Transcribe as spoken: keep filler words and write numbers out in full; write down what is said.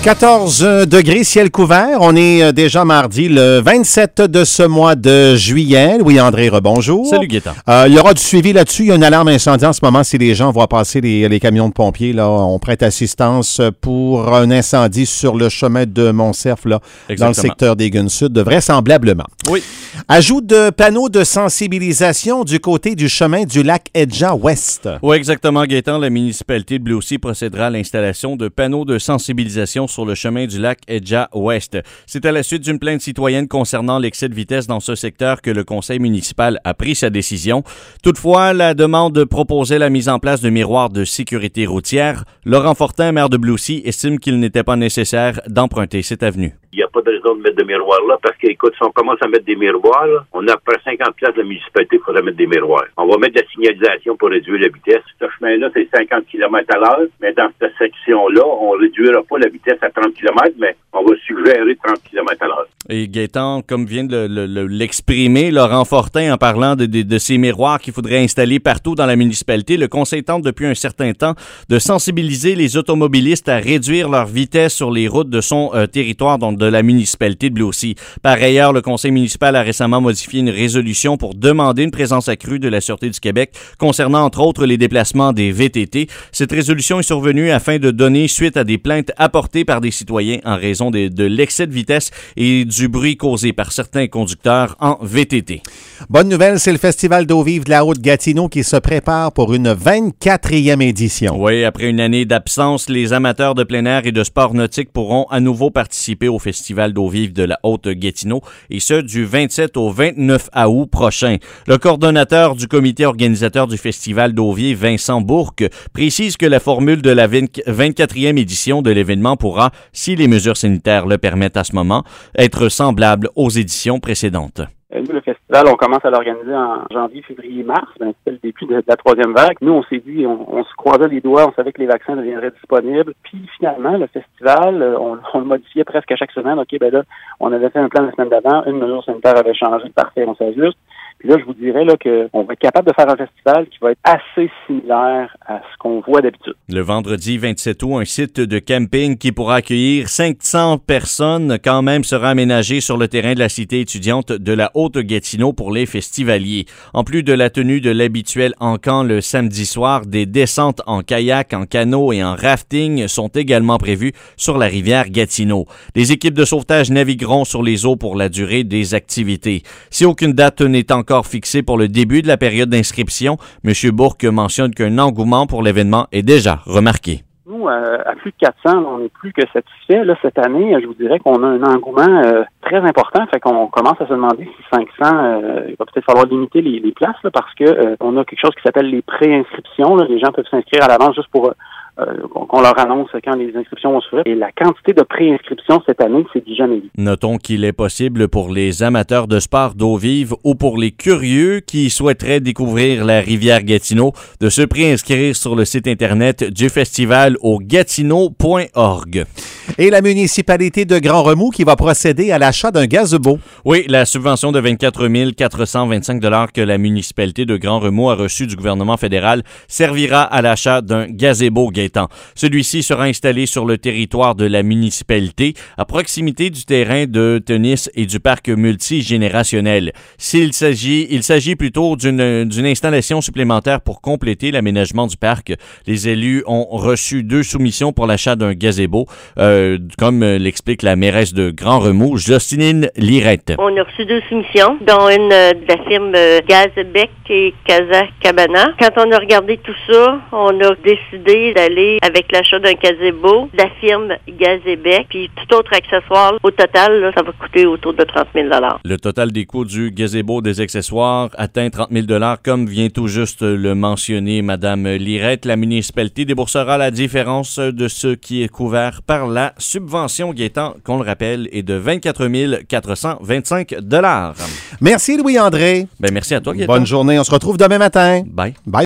quatorze degrés, ciel couvert. On est déjà mardi, le vingt-sept de ce mois de juillet. Louis-André, rebonjour. Salut, Gaétan. Euh, il y aura du suivi là-dessus. Il y a une alarme incendie en ce moment. Si les gens voient passer les, les camions de pompiers, là, on prête assistance pour un incendie sur le chemin de Montcerf, là, dans le secteur des Gunes Sud, vraisemblablement. Oui. Ajout de panneaux de sensibilisation du côté du chemin du lac Edja-Ouest. Oui, exactement, Gaétan. La municipalité de Bleucy procédera à l'installation de panneaux de sensibilisation sur le chemin du lac Edja-Ouest. C'est à la suite d'une plainte citoyenne concernant l'excès de vitesse dans ce secteur que le conseil municipal a pris sa décision. Toutefois, la demande proposait la mise en place de miroirs de sécurité routière. Laurent Fortin, maire de Bleucy, estime qu'il n'était pas nécessaire d'emprunter cette avenue. Il n'y a pas de raison de mettre des miroirs là, parce qu'écoute, si on commence à mettre des miroirs, là, on a après cinquante places de la municipalité pour mettre des miroirs. On va mettre de la signalisation pour réduire la vitesse. Ce chemin-là, c'est cinquante kilomètres à l'heure, mais dans cette section-là, on ne réduira pas la vitesse à trente kilomètres, mais on va suggérer trente kilomètres à l'heure. Et Gaétan, comme vient de le, le, l'exprimer Laurent Fortin en parlant de, de, de ces miroirs qu'il faudrait installer partout dans la municipalité, le conseil tente depuis un certain temps de sensibiliser les automobilistes à réduire leur vitesse sur les routes de son euh, territoire, donc de la municipalité de Bleucy. Par ailleurs, le conseil municipal a récemment modifié une résolution pour demander une présence accrue de la Sûreté du Québec concernant entre autres les déplacements des V T T. Cette résolution est survenue afin de donner suite à des plaintes apportées par des citoyens en raison de, de l'excès de vitesse et du bruit causé par certains conducteurs en V T T. Bonne nouvelle, c'est le Festival d'eau vive de la Haute-Gatineau qui se prépare pour une vingt-quatrième édition. Oui, après une année d'absence, les amateurs de plein air et de sport nautique pourront à nouveau participer au Festival d'eau vive de la Haute-Gatineau, et ce, du vingt-sept au vingt-neuf août prochain. Le coordonnateur du comité organisateur du Festival d'eau vive, Vincent Bourque, précise que la formule de la vingt-quatrième édition de l'événement pourra, si les mesures sanitaires le permettent à ce moment, être semblable aux éditions précédentes. Nous, le festival, on commence à l'organiser en janvier, février, mars. Ben, c'était le début de, de la troisième vague. Nous, on s'est dit, on, on se croisait les doigts, on savait que les vaccins deviendraient disponibles. Puis finalement, le festival, on, on le modifiait presque à chaque semaine. OK, ben là, on avait fait un plan la semaine d'avant, une mesure sanitaire avait changé, parfait, on s'ajuste. Puis là, je vous dirais là qu'on va être capable de faire un festival qui va être assez similaire à ce qu'on voit d'habitude. Le vendredi vingt-sept août, un site de camping qui pourra accueillir cinq cents personnes quand même sera aménagé sur le terrain de la cité étudiante de la Haute-Gatineau pour les festivaliers. En plus de la tenue de l'habituel encan le samedi soir, des descentes en kayak, en canot et en rafting sont également prévues sur la rivière Gatineau. Les équipes de sauvetage navigueront sur les eaux pour la durée des activités. Si aucune date n'est encore fixé pour le début de la période d'inscription, M. Bourque mentionne qu'un engouement pour l'événement est déjà remarqué. Nous, euh, à plus de quatre cents, on n'est plus que satisfait. Là, cette année, je vous dirais qu'on a un engouement euh, très important. Fait qu'on commence à se demander si cinq cents, euh, il va peut-être falloir limiter les, les places là, parce que euh, on a quelque chose qui s'appelle les pré-inscriptions. Là. Les gens peuvent s'inscrire à l'avance juste pour euh, qu'on leur annonce quand les inscriptions vont s'ouvrir. Et la quantité de pré-inscriptions cette année, c'est du jamais vu. Notons qu'il est possible pour les amateurs de sport d'eau vive ou pour les curieux qui souhaiteraient découvrir la rivière Gatineau de se préinscrire sur le site Internet du festival au gatineau point org. Et la municipalité de Grand-Remous qui va procéder à l'achat d'un gazebo. Oui, la subvention de vingt-quatre mille quatre cent vingt-cinq dollars que la municipalité de Grand-Remous a reçue du gouvernement fédéral servira à l'achat d'un gazebo Gaétan. Celui-ci sera installé sur le territoire de la municipalité, à proximité du terrain de tennis et du parc multigénérationnel. S'il s'agit, il s'agit plutôt d'une, d'une installation supplémentaire pour compléter l'aménagement du parc. Les élus ont reçu deux soumissions pour l'achat d'un gazebo. Euh, comme l'explique la mairesse de Grand-Remous, Jocelyne Lirette. On a reçu deux soumissions, dont une euh, de la firme euh, Gazbec et Casa Cabana. Quand on a regardé tout ça, on a décidé d'aller avec l'achat d'un gazebo de la firme Gazbec, puis tout autre accessoire. Au total, là, ça va coûter autour de trente mille dollars. Le total des coûts du gazebo des accessoires atteint trente mille dollars, comme vient tout juste le mentionner Mme Lirette. La municipalité déboursera la différence de ce qui est couvert par la subvention Gaétan, qu'on le rappelle, est de vingt-quatre mille quatre cent vingt-cinq dollars. Merci Louis-André. Ben, merci à toi, Gaétan. Bonne journée. On se retrouve demain matin. Bye. Bye.